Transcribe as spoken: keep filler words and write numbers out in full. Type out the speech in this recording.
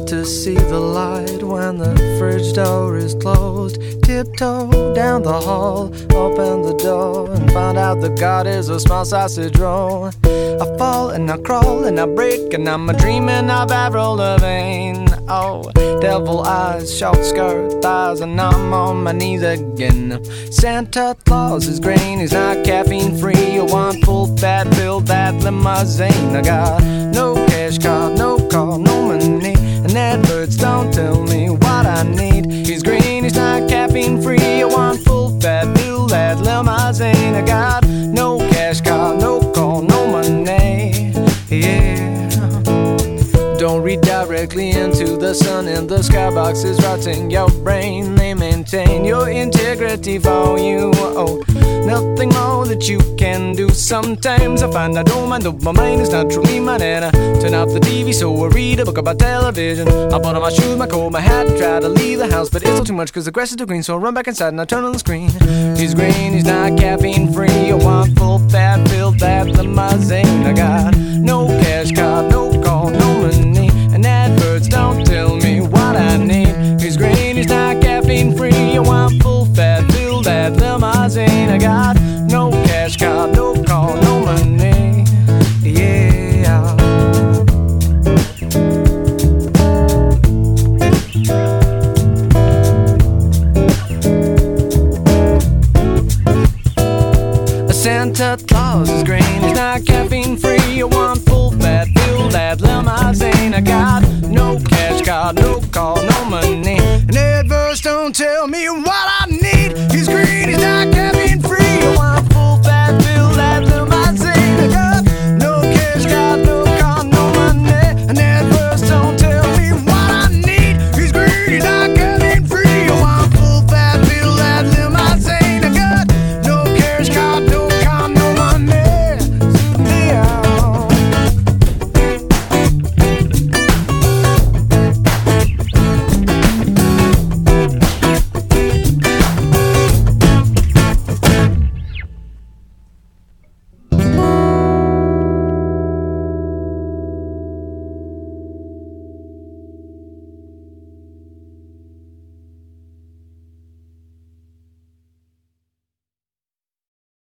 to see the light when the fridge door is closed. Tiptoe down the hall, open the door, and find out that God is a small sausage roll. I fall and I crawl and I break, and I'm a dreaming of Avril Lavigne. Oh, devil eyes, short skirt, thighs, and I'm on my knees again. Santa Claus is green, he's not caffeine free. I want full fat, fill that limousine. I got no cash card, no call, no money, and adverts don't tell me what I need. He's green, he's not caffeine free. I want full fat, fill that limousine. I got no cash card, no call, no money. Yeah. Don't read directly into the sun, and the skybox is rotting your brain. They maintain your integrity for you. Oh, nothing more that you can do. Sometimes I find I don't mind, though my mind is not truly mine. And I turn off the T V so I read a book about television. I put on my shoes, my coat, my hat, and try to leave the house, but it's all too much cause the grass is too green. So I run back inside and I turn on the screen. He's green, he's not caffeine free. I want full fat, fill that limousine. I got no cash card, no call, no money, and adverts don't tell me what I need. He's green, he's not caffeine free. I want full fat, fill that limousine. I got no cash card, no call, no money. Yeah. Santa Claus is green, he's not caffeine free. I want full fat, fill that limousine. I got no cash card, no call, no money, and adverts don't tell me what I need. He's green, he's